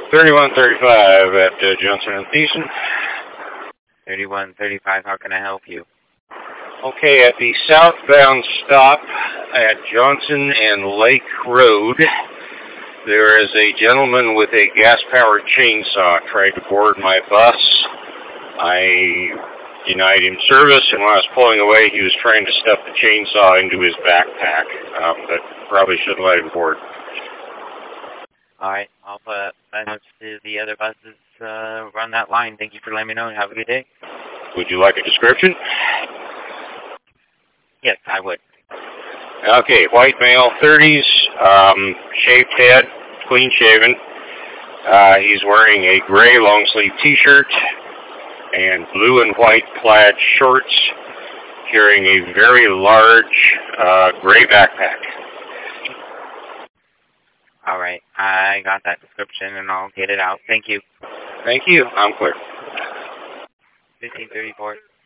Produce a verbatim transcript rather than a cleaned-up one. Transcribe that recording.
thirty-one thirty-five at uh, Johnson and Thiessen. thirty-one thirty-five, how can I help you? Okay, at the southbound stop at Johnson and Lake Road, there is a gentleman with a gas-powered chainsaw tried to board my bus. I denied him service, and when I was pulling away, he was trying to stuff the chainsaw into his backpack, um, but probably shouldn't let him board. All right, I'll put my notes to the other buses uh, run that line. Thank you for letting me know, and have a good day. Would you like a description? Yes, I would. Okay, white male, thirties, um, shaved head, clean shaven. Uh, he's wearing a gray long-sleeve T-shirt and blue and white plaid shorts, carrying a very large uh, gray backpack. All right, I got that description, and I'll get it out. Thank you. Thank you. I'm clear. fifteen thirty-four.